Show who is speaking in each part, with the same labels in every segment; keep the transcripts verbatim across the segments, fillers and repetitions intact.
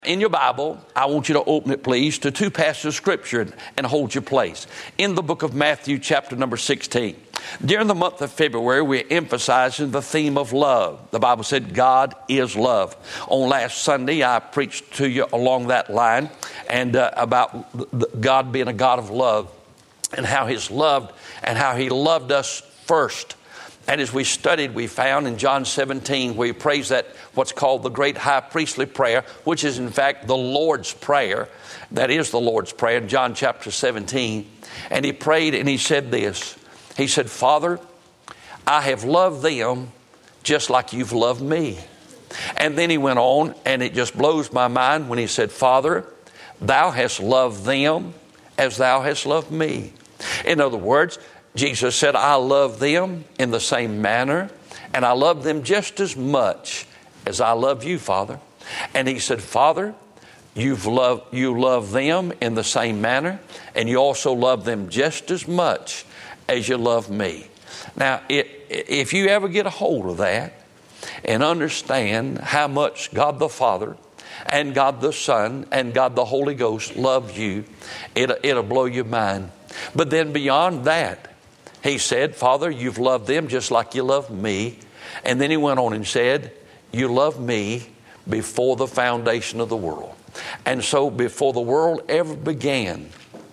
Speaker 1: In your Bible, I want you to open it, please, to two passages of Scripture and, and hold your place. In the book of Matthew, chapter number sixteen. During the month of February, we're emphasizing the theme of love. The Bible said God is love. On last Sunday, I preached to you along that line and uh, about the, God being a God of love and how He's loved and how He loved us first. And as we studied, we found in John seventeen, where He prays that what's called the great high priestly prayer, which is in fact the Lord's Prayer. That is the Lord's Prayer in John chapter seventeen. And He prayed and He said this. He said, Father, I have loved them just like you've loved me. And then He went on, and it just blows my mind when He said, Father, thou hast loved them as thou hast loved me. In other words, Jesus said, I love them in the same manner, and I love them just as much as I love you, Father. And He said, Father, you've loved, you love them in the same manner, and you also love them just as much as you love me. Now, it, if you ever get a hold of that and understand how much God the Father and God the Son and God the Holy Ghost love you, it'll, it'll blow your mind. But then beyond that, He said, Father, you've loved them just like you love me. And then He went on and said, you love me before the foundation of the world. And so before the world ever began,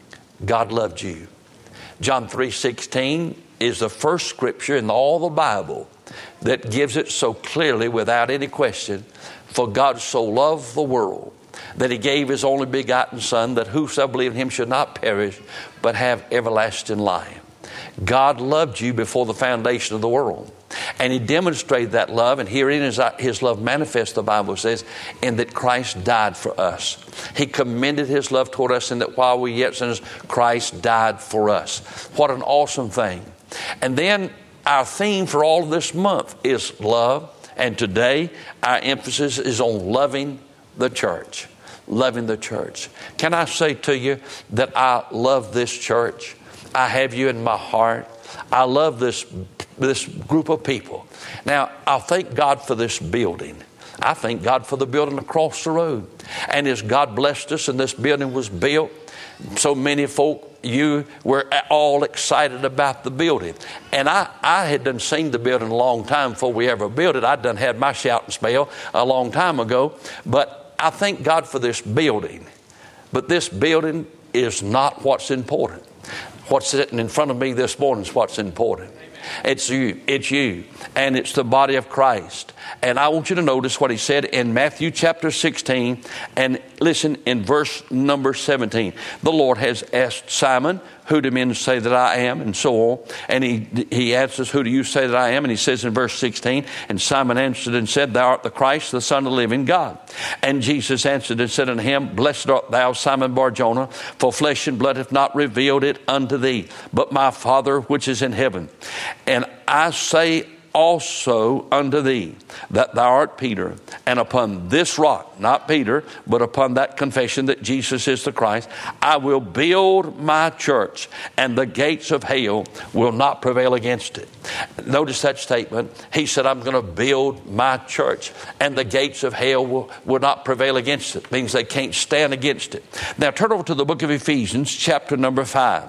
Speaker 1: God loved you. John three sixteen is the first scripture in all the Bible that gives it so clearly without any question. For God so loved the world that He gave His only begotten Son, that whosoever believe in Him should not perish, but have everlasting life. God loved you before the foundation of the world. And He demonstrated that love. And herein is His love manifest, the Bible says, in that Christ died for us. He commended His love toward us in that while we yet sinners, Christ died for us. What an awesome thing. And then our theme for all of this month is love. And today our emphasis is on loving the church. Loving the church. Can I say to you that I love this church? I have you in my heart. I love this, this group of people. Now, I thank God for this building. I thank God for the building across the road. And as God blessed us and this building was built, so many folk, you were all excited about the building. And I, I had done seen the building a long time before we ever built it. I'd done had my shouting spell a long time ago. But I thank God for this building. But this building is not what's important. What's sitting in front of me this morning is what's important. It's you. It's you. And it's the body of Christ. And I want you to notice what He said in Matthew chapter sixteen. And listen in verse number seventeen. The Lord has asked Simon, who do men say that I am? And so on. And he, he answers, who do you say that I am? And He says in verse sixteen, and Simon answered and said, thou art the Christ, the Son of the living God. And Jesus answered and said unto him, blessed art thou, Simon Bar-Jonah, for flesh and blood hath not revealed it unto thee, but my Father which is in heaven. And I say also unto thee that thou art Peter, and upon this rock, not Peter, but upon that confession that Jesus is the Christ, I will build my church, and the gates of hell will not prevail against it. Notice that statement. He said, I'm going to build my church, and the gates of hell will, will not prevail against it. It means they can't stand against it. Now turn over to the book of Ephesians, chapter number five.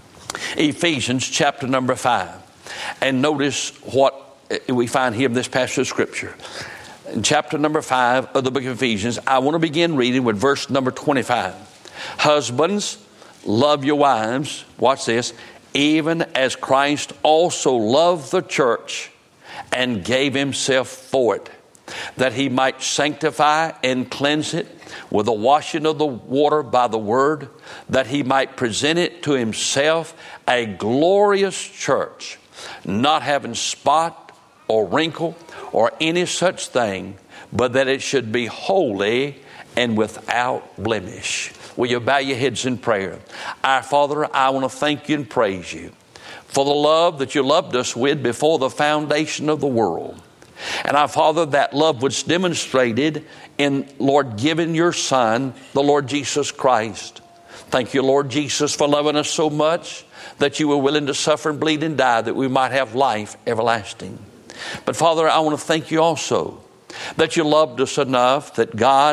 Speaker 1: Ephesians, chapter number five. And notice what we find here in this passage of Scripture. In chapter number five of the book of Ephesians, I want to begin reading with verse number twenty-five. Husbands, love your wives. Watch this. Even as Christ also loved the church and gave Himself for it, that He might sanctify and cleanse it with the washing of the water by the word, that He might present it to Himself a glorious church, not having spot or wrinkle or any such thing, but that it should be holy and without blemish. Will you bow your heads in prayer? Our Father, I want to thank you and praise you for the love that you loved us with before the foundation of the world. And our Father, that love was demonstrated in, Lord, giving your Son, the Lord Jesus Christ. Thank you, Lord Jesus, for loving us so much that you were willing to suffer and bleed and die that we might have life everlasting. But Father, I want to thank you also that you loved us enough that God,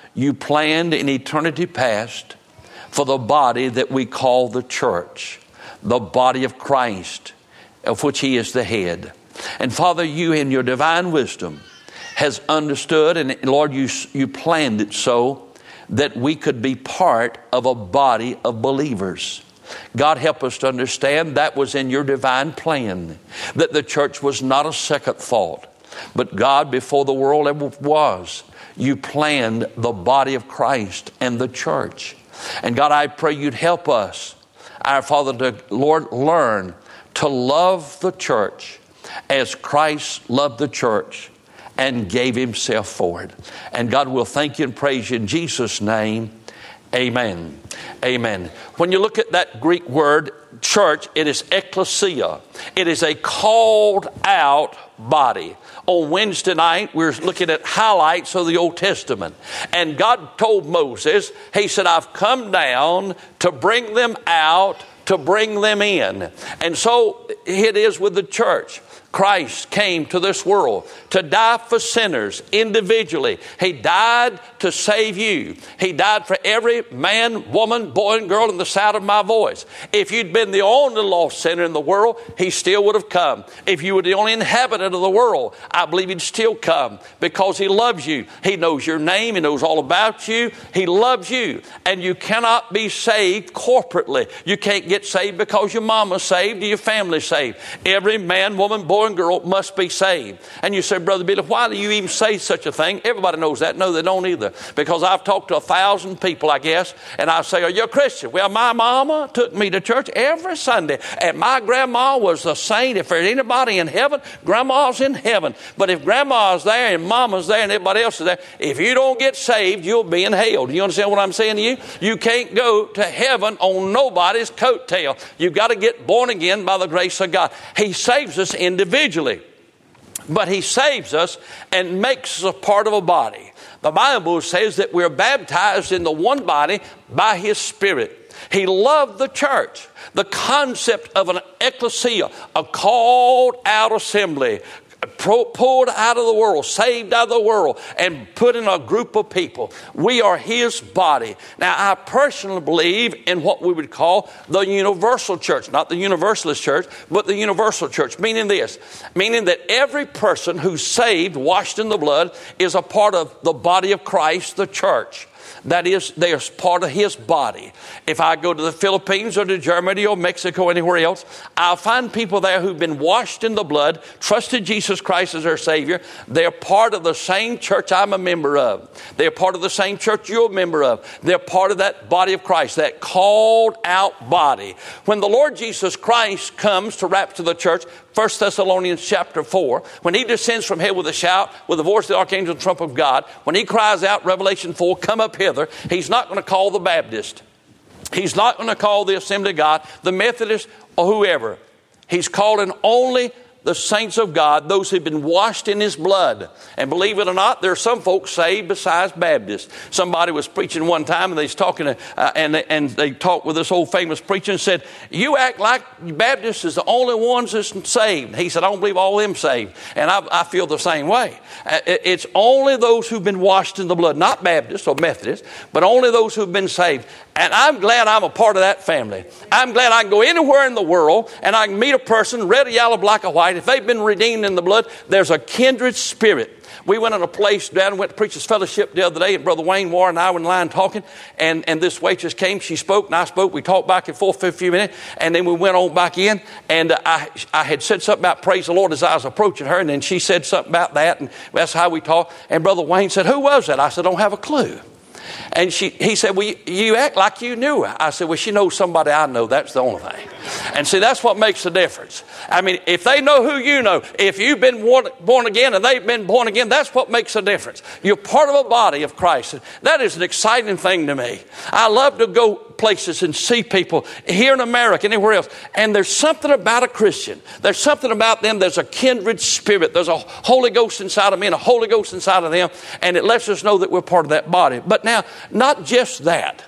Speaker 1: you planned in eternity past for the body that we call the church, the body of Christ, of which he is the head. And Father, you in your divine wisdom has understood, and Lord, you, you planned it so that we could be part of a body of believers. God, help us to understand that was in your divine plan, that the church was not a second thought. But God, before the world ever was, you planned the body of Christ and the church. And God, I pray you'd help us, our Father, to, Lord, learn to love the church as Christ loved the church and gave himself for it. And God, will thank you and praise you in Jesus' name. Amen. Amen. When you look at that Greek word, church, it is ecclesia. It is a called out body. On Wednesday night, we're looking at highlights of the Old Testament. And God told Moses, he said, I've come down to bring them out, to bring them in. And so it is with the church. Christ came to this world to die for sinners individually. He died to save you. He died for every man, woman, boy, and girl in the sound of my voice. If you'd been the only lost sinner in the world, he still would have come. If you were the only inhabitant of the world, I believe he'd still come because he loves you. He knows your name. He knows all about you. He loves you. And you cannot be saved corporately. You can't get saved because your mama's saved or your family's saved. Every man, woman, boy, and girl must be saved. And you say, Brother Billy, why do you even say such a thing? Everybody knows that. No, they don't either. Because I've talked to a thousand people, I guess, and I say, are you a Christian? Well, my mama took me to church every Sunday, and my grandma was a saint. If there's anybody in heaven, grandma's in heaven. But if grandma's there and mama's there and everybody else is there, if you don't get saved, you'll be in hell. Do you understand what I'm saying to you? You can't go to heaven on nobody's coattail. You've got to get born again by the grace of God. He saves us individually, but he saves us and makes us a part of a body. The Bible says that we're baptized in the one body by his Spirit. He loved the church. The concept of an ecclesia, a called out assembly, pulled out of the world, saved out of the world, and put in a group of people. We are his body. Now, I personally believe in what we would call the universal church, not the universalist church, but the universal church, meaning this, meaning that every person who's saved, washed in the blood, is a part of the body of Christ, the church. That is, they are part of his body. If I go to the Philippines or to Germany or Mexico or anywhere else, I'll find people there who've been washed in the blood, trusted Jesus Christ as their Savior. They're part of the same church I'm a member of. They're part of the same church you're a member of. They're part of that body of Christ, that called out body. When the Lord Jesus Christ comes to rapture the church, First Thessalonians chapter four, when he descends from heaven with a shout, with the voice of the archangel and trump of God, when he cries out, Revelation four, come up hither, he's not going to call the Baptist. He's not going to call the Assembly of God, the Methodist, or whoever. He's calling only the saints of God, those who've been washed in his blood. And believe it or not, there are some folks saved besides Baptists. Somebody was preaching one time, and they was talking, to, uh, and, they, and they talked with this old famous preacher and said, you act like Baptists is the only ones that's saved. He said, I don't believe all of them saved. And I, I feel the same way. Uh, it, it's only those who've been washed in the blood, not Baptists or Methodists, but only those who've been saved. And I'm glad I'm a part of that family. I'm glad I can go anywhere in the world and I can meet a person, red, yellow, black, or white. If they've been redeemed in the blood, there's a kindred spirit. We went in a place down, went to Preacher's Fellowship the other day, and Brother Wayne Warren and I were in line talking, and, and this waitress came, she spoke, and I spoke. We talked back and forth for a few minutes, and then we went on back in, and uh, I, I had said something about praise the Lord as I was approaching her, and then she said something about that, and that's how we talked. And Brother Wayne said, who was that? I said, I don't have a clue. And she, he said, well, you, you act like you knew her. I said, well, she knows somebody I know. That's the only thing. And see, that's what makes the difference. I mean, if they know who you know, if you've been born again and they've been born again, that's what makes the difference. You're part of a body of Christ. That is an exciting thing to me. I love to go places and see people here in America, anywhere else. And there's something about a Christian. There's something about them. There's a kindred spirit. There's a Holy Ghost inside of me and a Holy Ghost inside of them. And it lets us know that we're part of that body. But now, not just that.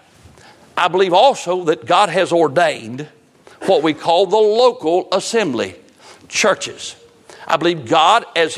Speaker 1: I believe also that God has ordained what we call the local assembly, churches. I believe God, as he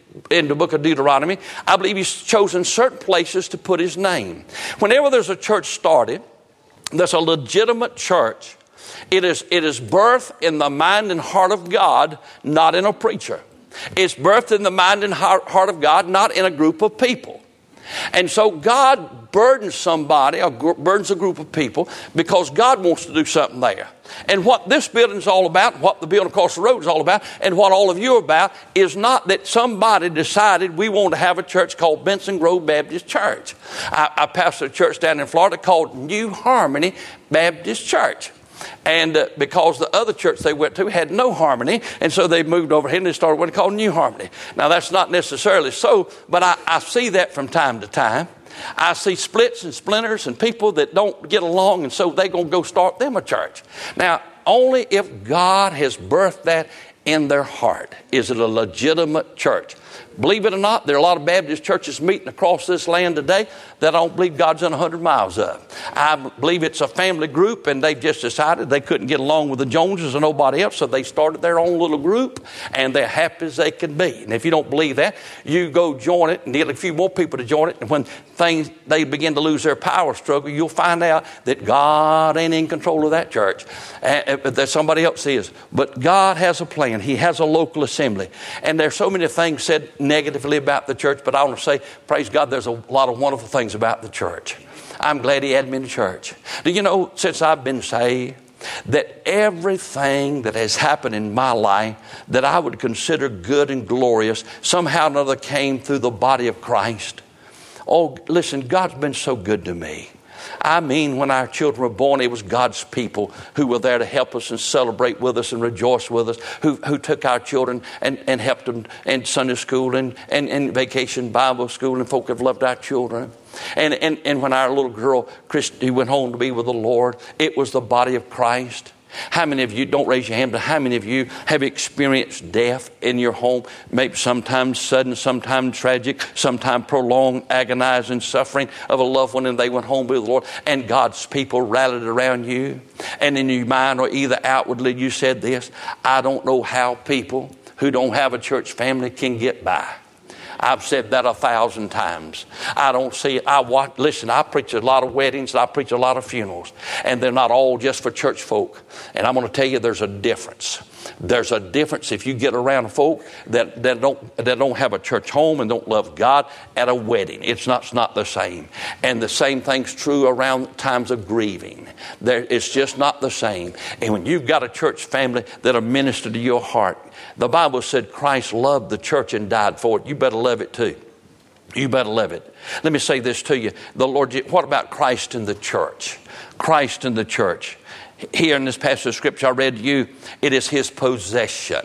Speaker 1: in the book of Deuteronomy, I believe he's chosen certain places to put his name. Whenever there's a church started, there's a legitimate church. It is, it is birthed in the mind and heart of God, not in a preacher. It's birthed in the mind and heart of God, not in a group of people. And so God burdens somebody, or burdens a group of people, because God wants to do something there. And what this building's all about, what the building across the road is all about, and what all of you are about, is not that somebody decided we want to have a church called Benson Grove Baptist Church. I, I pastored a church down in Florida called New Harmony Baptist Church. And uh, because the other church they went to had no harmony, and so they moved over here and they started what they call New Harmony. Now, that's not necessarily so, but I, I see that from time to time. I see splits and splinters and people that don't get along, and so they're going to go start them a church. Now, only if God has birthed that in their heart is it a legitimate church. Believe it or not, there are a lot of Baptist churches meeting across this land today that I don't believe God's done one hundred miles of. I believe it's a family group, and they've just decided they couldn't get along with the Joneses or nobody else, so they started their own little group, and they're happy as they can be. And if you don't believe that, you go join it and get a few more people to join it, and when things they begin to lose their power struggle, you'll find out that God ain't in control of that church, uh, that somebody else is. But God has a plan. He has a local assembly, and there's so many things said negatively about the church, but I want to say, praise God, there's a lot of wonderful things about the church. I'm glad he had me in the church. Do you know, since I've been saved, that everything that has happened in my life that I would consider good and glorious somehow or another came through the body of Christ? Oh, listen, God's been so good to me. I mean, when our children were born, it was God's people who were there to help us and celebrate with us and rejoice with us, who, who took our children and, and helped them in Sunday school and, and, and vacation Bible school, and folk have loved our children. And, and, and when our little girl, Christy, went home to be with the Lord, it was the body of Christ. How many of you, don't raise your hand, but how many of you have experienced death in your home? Maybe sometimes sudden, sometimes tragic, sometimes prolonged, agonizing suffering of a loved one, and they went home with the Lord, and God's people rallied around you. And in your mind, or either outwardly, you said this: I don't know how people who don't have a church family can get by. I've said that a thousand times. I don't see it. I watch, listen, I preach a lot of weddings, and I preach a lot of funerals, and they're not all just for church folk. And I'm going to tell you, there's a difference. There's a difference if you get around folk that, that don't that don't have a church home and don't love God at a wedding. It's not, it's not the same. And the same thing's true around times of grieving. There, it's just not the same. And when you've got a church family that'll minister to your heart, the Bible said Christ loved the church and died for it. You better love it too. You better love it. Let me say this to you. The Lord, what about Christ in the church? Christ in the church. Here in this passage of Scripture I read to you, it is his possession.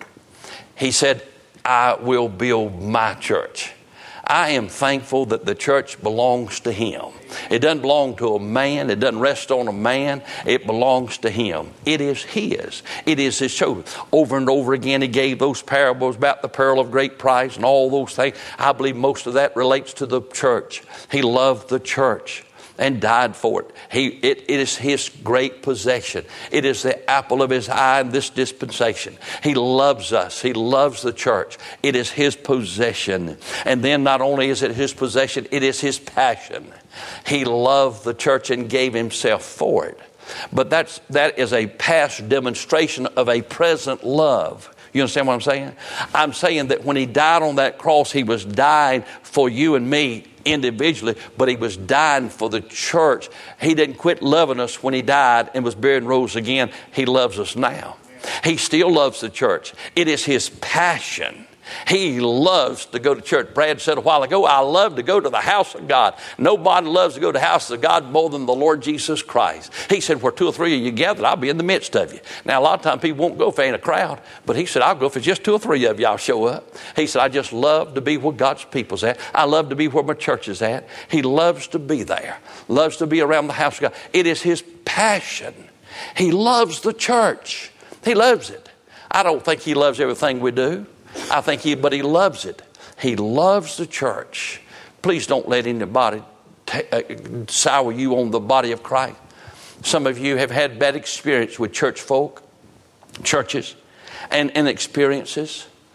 Speaker 1: He said, I will build my church. I am thankful that the church belongs to him. It doesn't belong to a man. It doesn't rest on a man. It belongs to him. It is his. It is his chosen. Over and over again he gave those parables about the pearl of great price and all those things. I believe most of that relates to the church. He loved the church and died for it. He, it. It is his great possession. It is the apple of his eye in this dispensation. He loves us. He loves the church. It is his possession. And then not only is it his possession, it is his passion. He loved the church and gave himself for it. But that's, that is a past demonstration of a present love. You understand what I'm saying? I'm saying that when he died on that cross, he was dying for you and me individually, but he was dying for the church. He didn't quit loving us when he died and was buried and rose again. He loves us now. He still loves the church. It is his passion. He loves to go to church. Brad said a while ago, I love to go to the house of God. Nobody loves to go to the house of God more than the Lord Jesus Christ. He said, where two or three of you gathered, I'll be in the midst of you. Now, a lot of times people won't go if there ain't a crowd, but he said, I'll go if it's just two or three of y'all show up. He said, I just love to be where God's people's at. I love to be where my church is at. He loves to be there, loves to be around the house of God. It is his passion. He loves the church. He loves it. I don't think he loves everything we do. I think he, but he loves it. He loves the church. Please don't let anybody t- uh, sour you on the body of Christ. Some of you have had bad experience with church folk, churches, and, and experiences.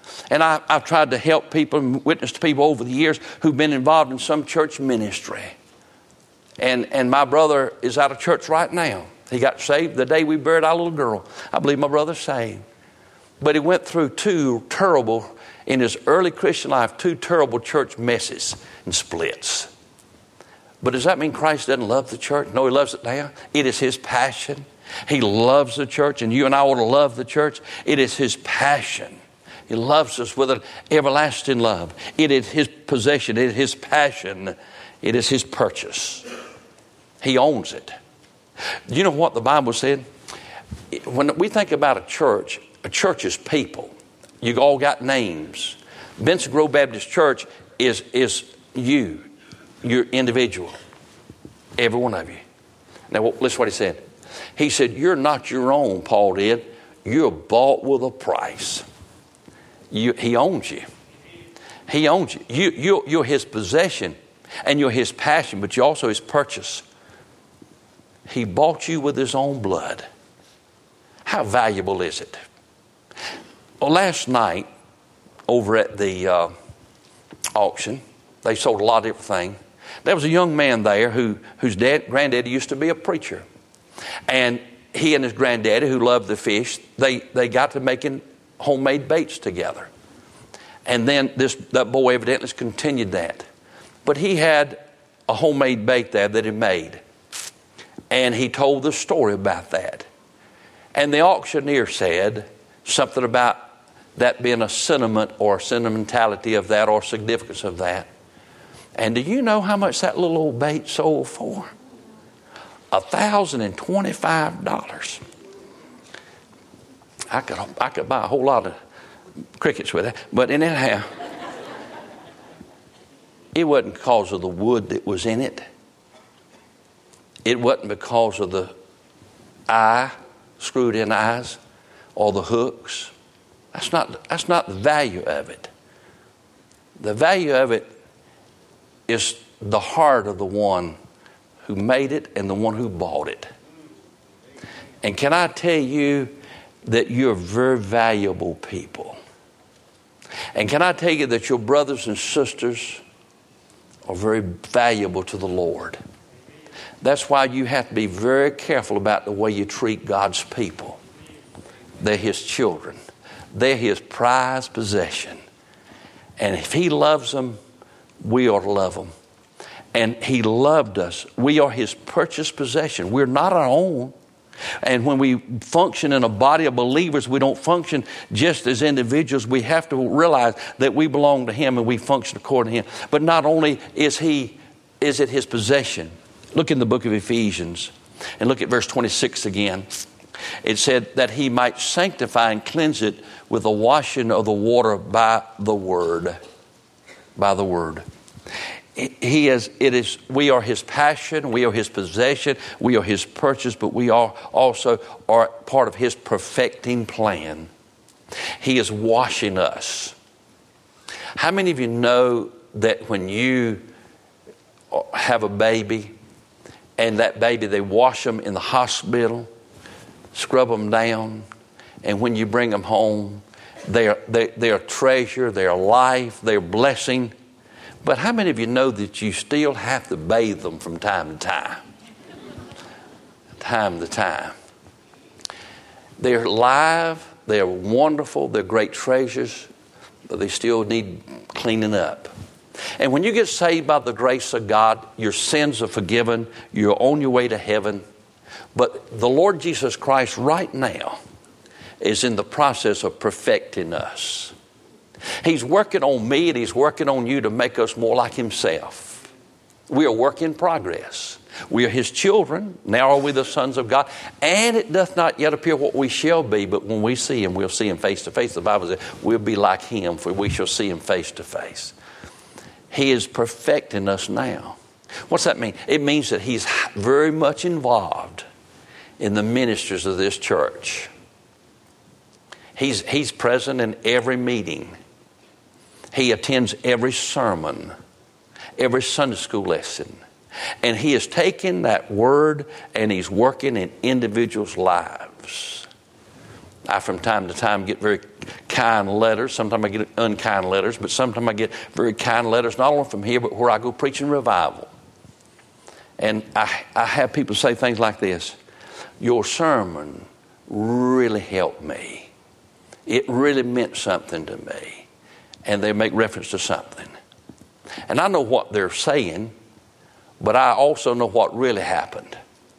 Speaker 1: And I, I've tried to help people and witness to people over the years who've been involved in some church ministry. And, and my brother is out of church right now. He got saved the day we buried our little girl. I believe my brother's saved. But he went through two terrible, in his early Christian life, two terrible church messes and splits. But does that mean Christ doesn't love the church? No, he loves it now. It is his passion. He loves the church, and you and I ought to love the church. It is his passion. He loves us with an everlasting love. It is his possession. It is his passion. It is his purchase. He owns it. Do you know what the Bible said? When we think about a church, a church is people. You all got names. Benson Grove Baptist Church is, is you, your individual. Every one of you. Now, listen to what he said. He said, you're not your own, Paul did. You're bought with a price. You, he owns you. He owns you. you you're, you're his possession, and you're his passion, but you're also his purchase. He bought you with his own blood. How valuable is it? Well, last night, over at the uh, auction, they sold a lot of different things. There was a young man there who whose dad, granddaddy used to be a preacher. And he and his granddaddy, who loved the fish, they, they got to making homemade baits together. And then this that boy evidently continued that. But he had a homemade bait there that he made. And he told the story about that. And the auctioneer said something about that being a sentiment or sentimentality of that or significance of that. And do you know how much that little old bait sold for? A thousand and twenty-five dollars. I could I could buy a whole lot of crickets with it. But anyhow, it wasn't because of the wood that was in it. It wasn't because of the eye, screwed in eyes, or the hooks. That's not, that's not the value of it. The value of it is the heart of the one who made it and the one who bought it. And can I tell you that you're very valuable people? And can I tell you that your brothers and sisters are very valuable to the Lord? That's why you have to be very careful about the way you treat God's people. They're his children. They're his prized possession. And if he loves them, we ought to love them. And he loved us. We are his purchased possession. We're not our own. And when we function in a body of believers, we don't function just as individuals. We have to realize that we belong to him and we function according to him. But not only is he, is it his possession. Look in the book of Ephesians and look at verse twenty-six again. It said that he might sanctify and cleanse it with the washing of the water by the word. By the word. He is, it is, we are his passion, we are his possession, we are his purchase, but we are also are part of his perfecting plan. He is washing us. How many of you know that when you have a baby and that baby, they wash them in the hospital, scrub them down, and when you bring them home, they are, they, they are treasure, they are life, they are blessing. But how many of you know that you still have to bathe them from time to time? Time to time. They're live, they're wonderful, they're great treasures, but they still need cleaning up. And when you get saved by the grace of God, your sins are forgiven, you're on your way to heaven. But the Lord Jesus Christ right now is in the process of perfecting us. He's working on me and he's working on you to make us more like himself. We are work in progress. We are his children. Now are we the sons of God. And it doth not yet appear what we shall be, but when we see him, we'll see him face to face. The Bible says we'll be like him, for we shall see him face to face. He is perfecting us now. What's that mean? It means that he's very much involved in the ministers of this church. He's, he's present in every meeting. He attends every sermon, every Sunday school lesson. And he is taking that word and he's working in individuals' lives. I, from time to time, get very kind letters. Sometimes I get unkind letters, but sometimes I get very kind letters, not only from here, but where I go preaching revival. And I, I have people say things like this: your sermon really helped me. It really meant something to me. And they make reference to something. And I know what they're saying, but I also know what really happened.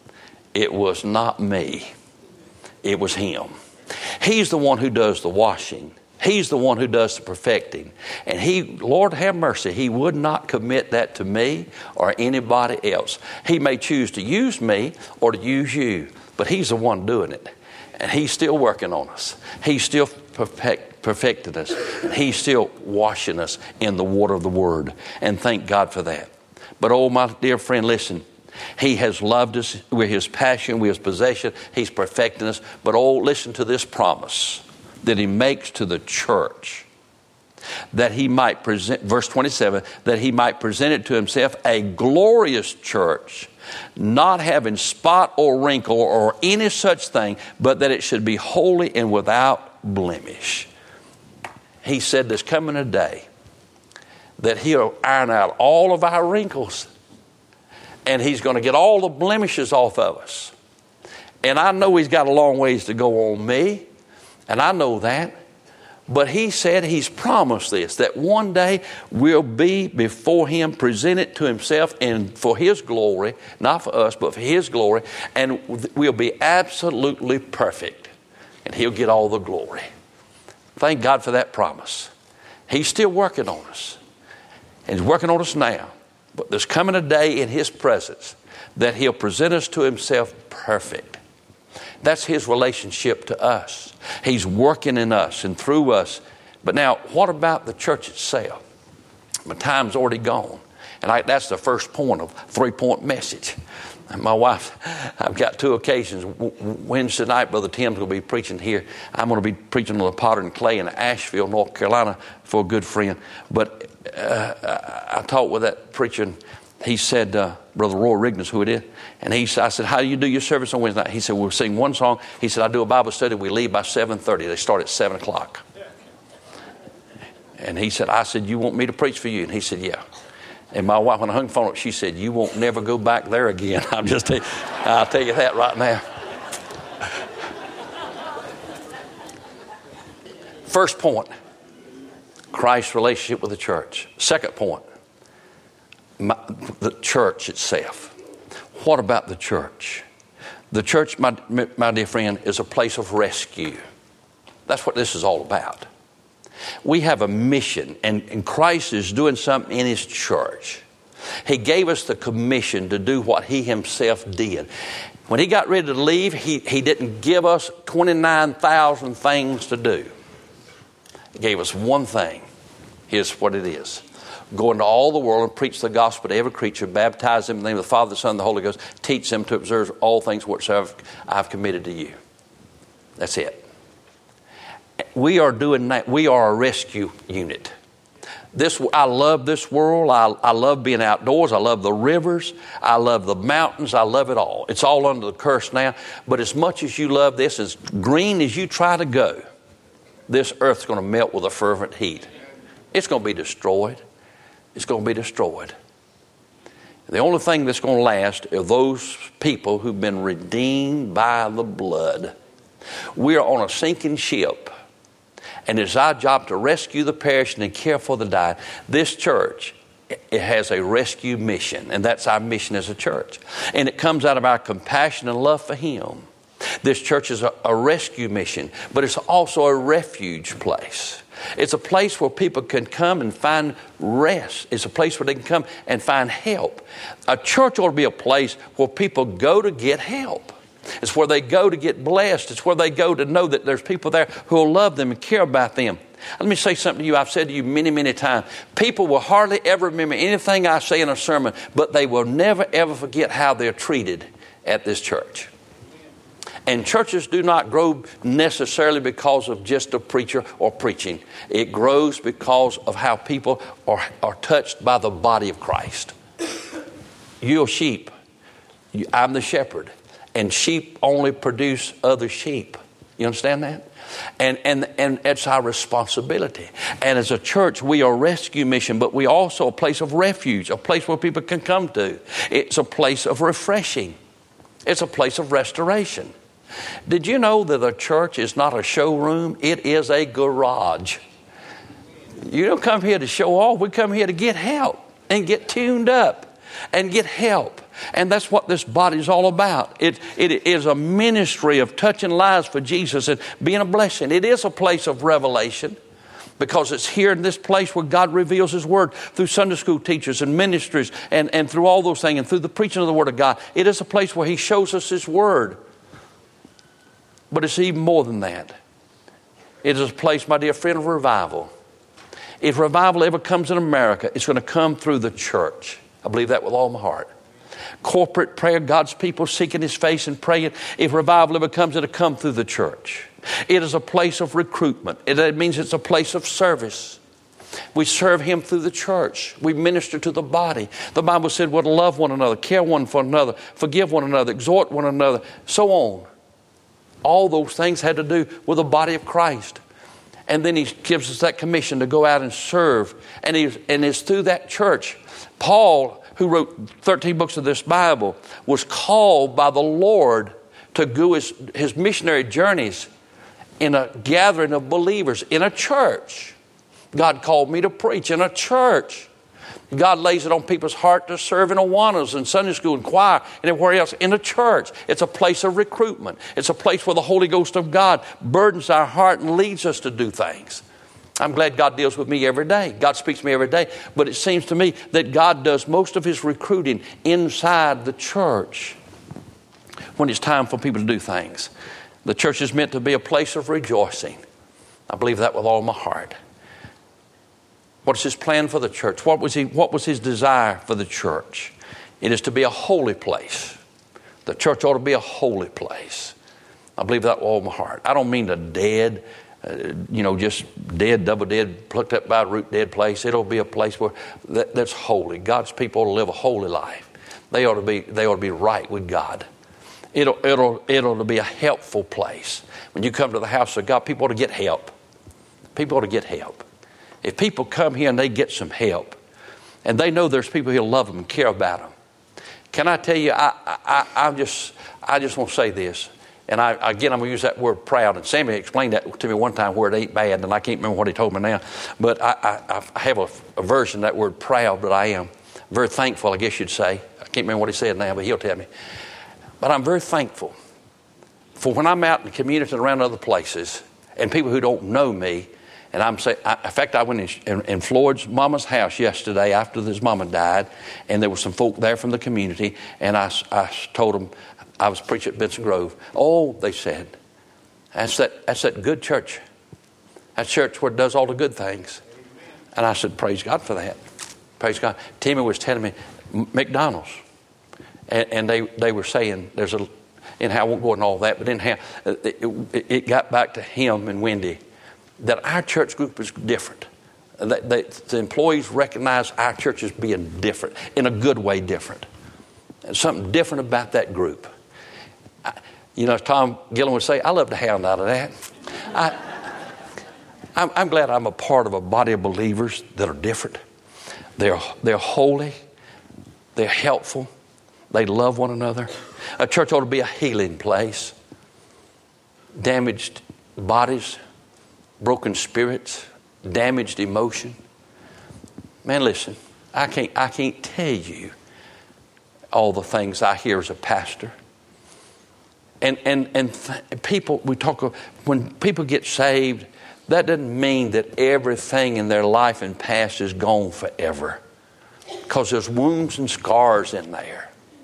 Speaker 1: It was not me. It was him. He's the one who does the washing. He's the one who does the perfecting. And he, Lord have mercy, he would not commit that to me or anybody else. He may choose to use me or to use you, but he's the one doing it. And he's still working on us. He's still perfect, perfecting us. And he's still washing us in the water of the Word. And thank God for that. But oh, my dear friend, listen. He has loved us with his passion, with his possession. He's perfecting us. But oh, listen to this promise that he makes to the church. That he might present, verse twenty-seven, that he might present it to himself a glorious church, not having spot or wrinkle or any such thing, but that it should be holy and without blemish. He said there's coming a day that he'll iron out all of our wrinkles, and he's going to get all the blemishes off of us. And I know he's got a long ways to go on me, and I know that. But he said he's promised this, that one day we'll be before him, presented to himself and for his glory, not for us, but for his glory, and we'll be absolutely perfect, and he'll get all the glory. Thank God for that promise. He's still working on us, and he's working on us now. But there's coming a day in his presence that he'll present us to himself perfect. That's his relationship to us. He's working in us and through us. But now, what about the church itself? My time's already gone. And I, that's the first point of three-point message. And my wife, I've got two occasions. Wednesday night, Brother Tim's going to be preaching here. I'm going to be preaching on the Potter and Clay in Asheville, North Carolina, for a good friend. But uh, I talked with that preacher. He said, uh, Brother Roy Riggs, who it is, and he, I said, how do you do your service on Wednesday night? He said, we'll sing one song. He said, I do a Bible study. We leave by seven thirty. They start at seven o'clock. And he said, I said, you want me to preach for you? And he said, yeah. And my wife, when I hung the phone up, she said, you won't never go back there again. I'm just, tell you, I'll tell you that right now. First point, Christ's relationship with the church. Second point, My, the church itself. What about the church? The church, my, my dear friend, is a place of rescue. That's what this is all about. We have a mission, and, and Christ is doing something in his church. He gave us the commission to do what he himself did. When he got ready to leave, he, he didn't give us twenty-nine thousand things to do. He gave us one thing. Here's what it is. Go into all the world and preach the gospel to every creature, baptize them in the name of the Father, the Son, and the Holy Ghost, teach them to observe all things whatsoever I've committed to you. That's it. We are doing that. We are a rescue unit. This, I love this world. I, I love being outdoors. I love the rivers. I love the mountains. I love it all. It's all under the curse now. But as much as you love this, as green as you try to go, this earth's going to melt with a fervent heat. It's going to be destroyed. It's going to be destroyed. The only thing that's going to last are those people who've been redeemed by the blood. We are on a sinking ship, and it's our job to rescue the perishing and care for the dying. This church, it has a rescue mission, and that's our mission as a church. And it comes out of our compassion and love for him. This church is a, a rescue mission, but it's also a refuge place. It's a place where people can come and find rest. It's a place where they can come and find help. A church ought to be a place where people go to get help. It's where they go to get blessed. It's where they go to know that there's people there who will love them and care about them. Let me say something to you. I've said to you many, many times. People will hardly ever remember anything I say in a sermon, but they will never, ever forget how they're treated at this church. And churches do not grow necessarily because of just a preacher or preaching. It grows because of how people are, are touched by the body of Christ. You're sheep. I'm the shepherd. And sheep only produce other sheep. You understand that? And, and, and it's our responsibility. And as a church, we are a rescue mission, but we are also a place of refuge, a place where people can come to. It's a place of refreshing. It's a place of restoration. Did you know that a church is not a showroom? It is a garage. You don't come here to show off. We come here to get help and get tuned up and get help. And that's what this body is all about. It, it is a ministry of touching lives for Jesus and being a blessing. It is a place of revelation because it's here in this place where God reveals His Word through Sunday school teachers and ministries and, and through all those things and through the preaching of the Word of God. It is a place where He shows us His Word. But it's even more than that. It is a place, my dear friend, of revival. If revival ever comes in America, it's going to come through the church. I believe that with all my heart. Corporate prayer, God's people seeking His face and praying. If revival ever comes, it'll come through the church. It is a place of recruitment. It means it's a place of service. We serve Him through the church. We minister to the body. The Bible said we're to love one another, care one for another, forgive one another, exhort one another, so on. All those things had to do with the body of Christ. And then He gives us that commission to go out and serve. And, he, and it's through that church. Paul, who wrote thirteen books of this Bible, was called by the Lord to go his, his missionary journeys in a gathering of believers, in a church. God called me to preach in a church. God lays it on people's heart to serve in Awanas and Sunday school and choir and everywhere else in a church. It's a place of recruitment. It's a place where the Holy Ghost of God burdens our heart and leads us to do things. I'm glad God deals with me every day. God speaks to me every day. But it seems to me that God does most of His recruiting inside the church when it's time for people to do things. The church is meant to be a place of rejoicing. I believe that with all my heart. What's His plan for the church? What was he? What was His desire for the church? It is to be a holy place. The church ought to be a holy place. I believe that with all my heart. I don't mean a dead, uh, you know, just dead, double dead, plucked up by a root dead place. It'll be a place where that, that's holy. God's people ought to live a holy life. They ought to be. They ought to be right with God. It'll it'll it'll be a helpful place. When you come to the house of God, people ought to get help. People ought to get help. If people come here and they get some help, and they know there's people who love them and care about them, can I tell you? I I I just I just want to say this, and I again I'm going to use that word proud. And Sammy explained that to me one time where it ain't bad, and I can't remember what he told me now. But I I, I have a, a version of that word proud, but I am very thankful. I guess you'd say. I can't remember what he said now, but he'll tell me. But I'm very thankful for when I'm out in the community and around other places, and people who don't know me. And I'm saying, in fact, I went in, in Floyd's mama's house yesterday after his mama died, and there were some folk there from the community, and I, I told them I was preaching at Benson Grove. Oh, they said, that's that, that's that good church. That church where it does all the good things. And I said, praise God for that. Praise God. Timmy was telling me McDonald's, and, and they, they were saying there's a, and I won't go into all that, but anyhow, it, it, it got back to him and Wendy that our church group is different. That, that the employees recognize our church as being different, in a good way different. And something different about that group. I, you know, as Tom Gillen would say, I love to hound out of that. I, I'm, I'm glad I'm a part of a body of believers that are different. They're, they're holy. They're helpful. They love one another. A church ought to be a healing place. Damaged bodies, broken spirits, damaged emotion. Man, listen, I can't I can't tell you all the things I hear as a pastor. And and and th- people we talk of, when people get saved, that doesn't mean that everything in their life and past is gone forever. Because there's wounds and scars in there.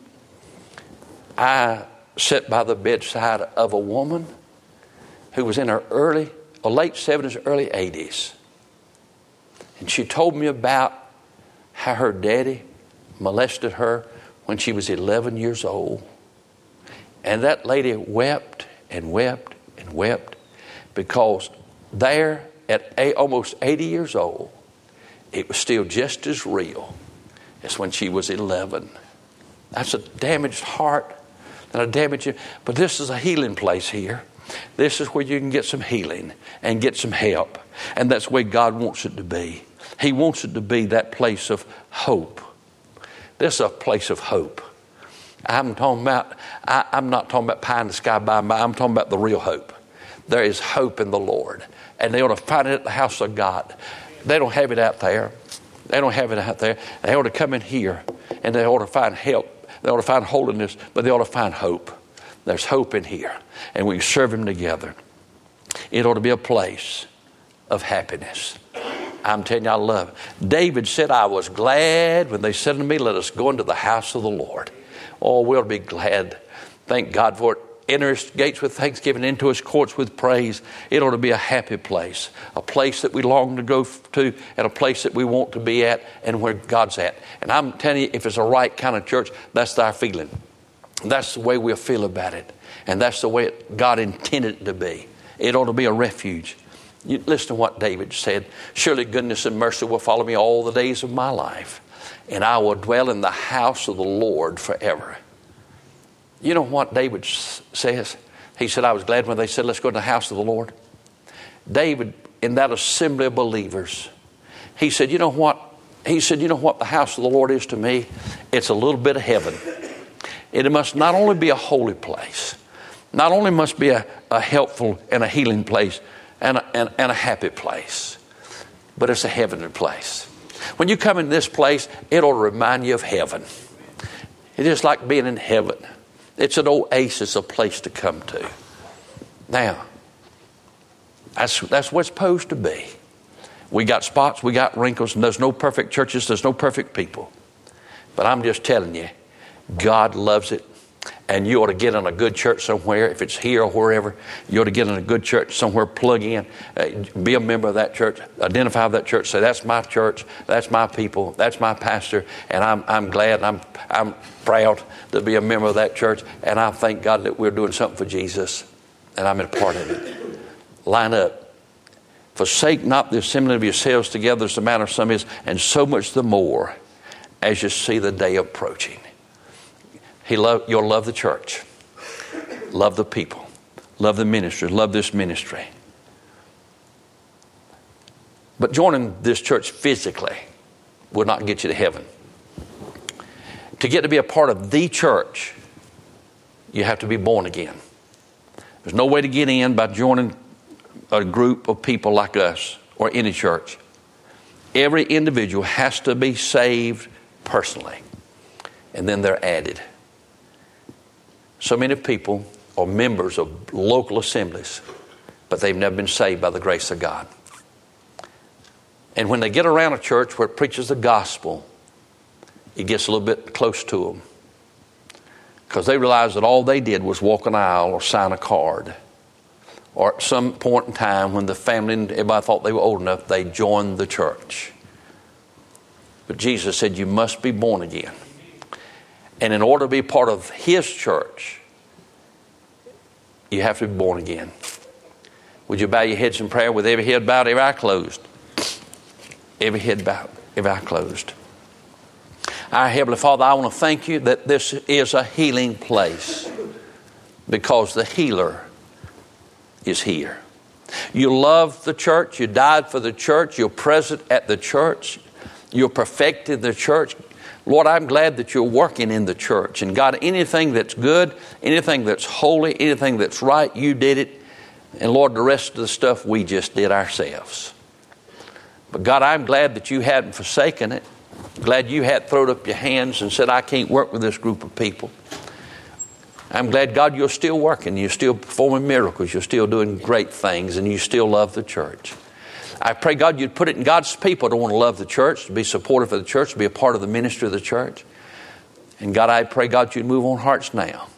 Speaker 1: I sat by the bedside of a woman who was in her early or late seventies, early eighties. And she told me about how her daddy molested her when she was eleven years old. And that lady wept and wept and wept because there at a, almost eighty years old, it was still just as real as when she was eleven. That's a damaged heart and a damaged, but this is a healing place here. This is where you can get some healing and get some help. And that's the way God wants it to be. He wants it to be that place of hope. This is a place of hope. I'm talking about, I, I'm not talking about pie in the sky by and by. I'm talking about the real hope. There is hope in the Lord. And they ought to find it at the house of God. They don't have it out there. They don't have it out there. They ought to come in here and they ought to find help. They ought to find holiness, but they ought to find hope. There's hope in here. And we serve Him together. It ought to be a place of happiness. I'm telling you, I love it. David said, I was glad when they said unto me, let us go into the house of the Lord. Oh, we'll be glad. Thank God for it. Enter His gates with thanksgiving, into His courts with praise. It ought to be a happy place, a place that we long to go to, and a place that we want to be at, and where God's at. And I'm telling you, if it's a right kind of church, that's our feeling. That's the way we'll feel about it. And that's the way it, God intended it to be. It ought to be a refuge. You listen to what David said. Surely goodness and mercy will follow me all the days of my life, and I will dwell in the house of the Lord forever. You know what David says? He said, I was glad when they said, let's go to the house of the Lord. David, in that assembly of believers, he said, you know what? He said, you know what the house of the Lord is to me? It's a little bit of heaven. It must not only be a holy place, not only must be a, a helpful and a healing place and a, and, and a happy place, but it's a heavenly place. When you come in this place, it'll remind you of heaven. It is like being in heaven. It's an oasis, a place to come to. Now, that's, that's what it's supposed to be. We got spots, we got wrinkles, and there's no perfect churches, there's no perfect people. But I'm just telling you, God loves it. And you ought to get in a good church somewhere. If it's here or wherever, you ought to get in a good church somewhere, plug in, uh, be a member of that church, identify with that church, say, that's my church, that's my people, that's my pastor, and I'm I'm glad, I'm I'm proud to be a member of that church, and I thank God that we're doing something for Jesus, and I'm a part of it. Line up. Forsake not the assembling of yourselves together, as the manner of some is, and so much the more as you see the day approaching. He love, you'll love the church, love the people, love the ministry, love this ministry. But joining this church physically will not get you to heaven. To get to be a part of the church, you have to be born again. There's no way to get in by joining a group of people like us or any church. Every individual has to be saved personally, and then they're added. So many people are members of local assemblies, but they've never been saved by the grace of God. And when they get around a church where it preaches the gospel, it gets a little bit close to them, because they realize that all they did was walk an aisle or sign a card. Or at some point in time when the family and everybody thought they were old enough, they joined the church. But Jesus said, you must be born again. And in order to be part of His church, you have to be born again. Would you bow your heads in prayer with every head bowed, every eye closed? Every head bowed, every eye closed. Our Heavenly Father, I want to thank you that this is a healing place, because the healer is here. You love the church. You died for the church. You're present at the church. You're perfecting the church. Lord, I'm glad that you're working in the church. And God, anything that's good, anything that's holy, anything that's right, you did it. And Lord, the rest of the stuff we just did ourselves. But God, I'm glad that you hadn't forsaken it. Glad you had thrown up your hands and said, I can't work with this group of people. I'm glad, God, you're still working. You're still performing miracles. You're still doing great things, and you still love the church. I pray, God, you'd put it in God's people to want to love the church, to be supportive of the church, to be a part of the ministry of the church. And God, I pray, God, you'd move on hearts now.